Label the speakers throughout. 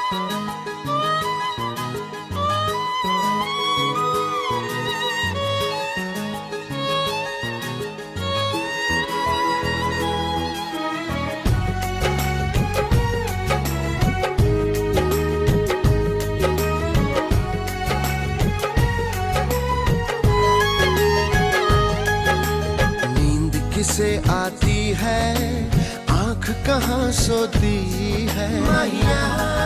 Speaker 1: से आती है आँख कहाँ सोती है माहिया।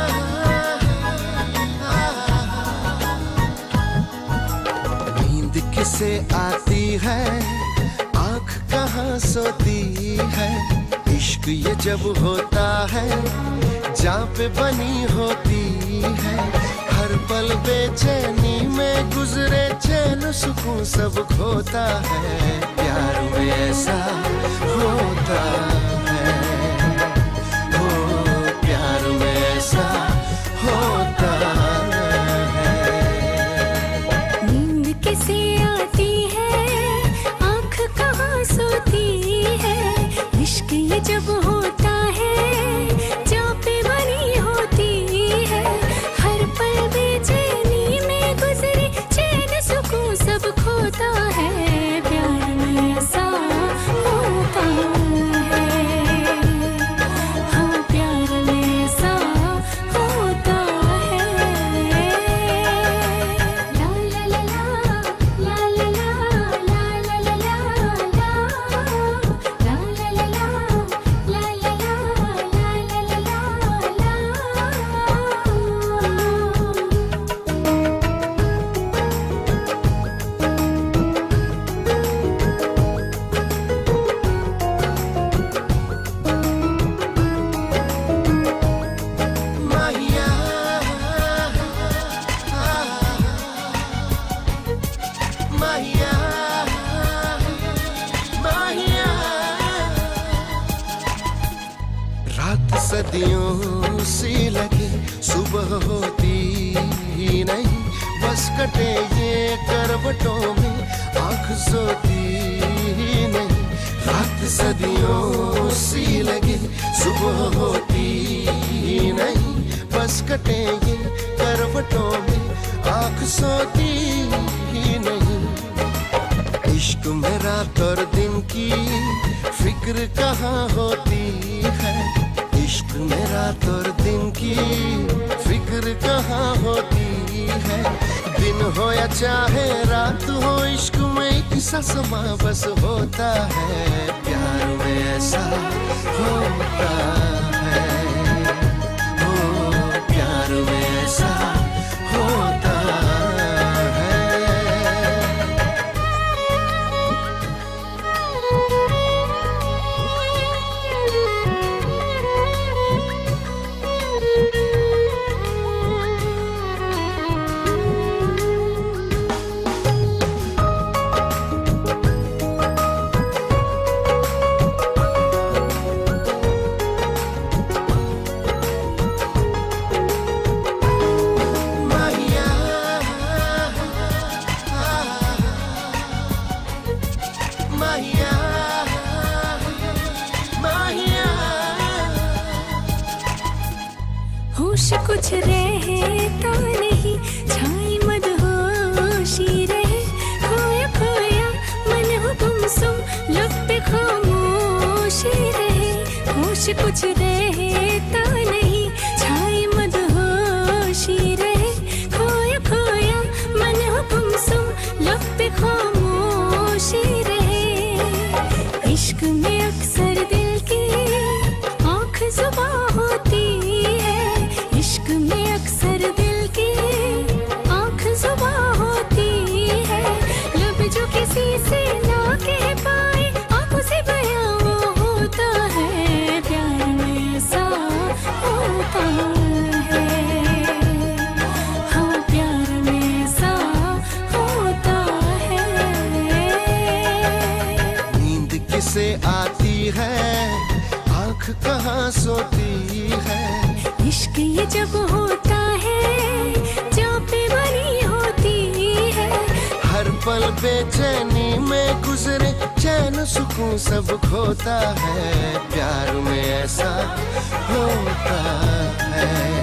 Speaker 1: नींद किसे आती है आँख कहाँ सोती है। इश्क ये जब होता है जहाँ पे बनी होती है। हर पल बेचैनी में गुजरे चैन सुकून सब खोता है। प्यार में ऐसा होता है, हो प्यार में ऐसा होता है।
Speaker 2: नींद किसे आती है आँख कहाँ सोती है। इश्क ये जब होता है जहाँ पे बनी होती है। हर पल बेचैनी में गुजरे चैन सुकून सब खोता है। प्यार में ऐसा होता है, हाँ प्यार में ऐसा होता है। ला ला ला ला ला ला ला ला ला ला ला ला
Speaker 1: रात सदियों सी लगे सुबह होती ही नहीं। बस कटे ये करवटों में आँख सोती ही नहीं। रात सदियों सी लगे सुबह होती ही नहीं। बस कटे ये करवटों में आँख सोती ही नहीं। इश्क में रात और दिन की फिक्र कहाँ होती है। इश्क में रात और दिन की फिक्र कहाँ होती है। दिन हो या चाहे रात हो इश्क में एक सा समा बस होता है। प्यार में ऐसा होता है, हो प्यार में ऐसा होता है।
Speaker 2: होश कुछ रहता नहीं छाई मदहोशी रहे। खोया खोया मन हो गुमसुम लब पे खामोशी रहे। होश कुछ रहता नहीं छाई मदहोशी रहे। खोया खोया मन हो गुमसुम लब पे खामोशी रहे। इश्क में अक्सर दिल की आँख जुबां होती है। इश्क में अक्सर दिल की आँख जुबां होती है। लब जो किसी से ना कह पाए आँखों से बयां वो होता है। प्यार में ऐसा होता है, हाँ प्यार में ऐसा होता है।
Speaker 1: नींद किसे आती है आँख कहाँ सोती है।
Speaker 2: इश्क ये जब होता है जहाँ पे बनी होती है।
Speaker 1: हर पल बेचैनी में गुजरे चैन सुकून सब खोता है। प्यार में ऐसा होता है।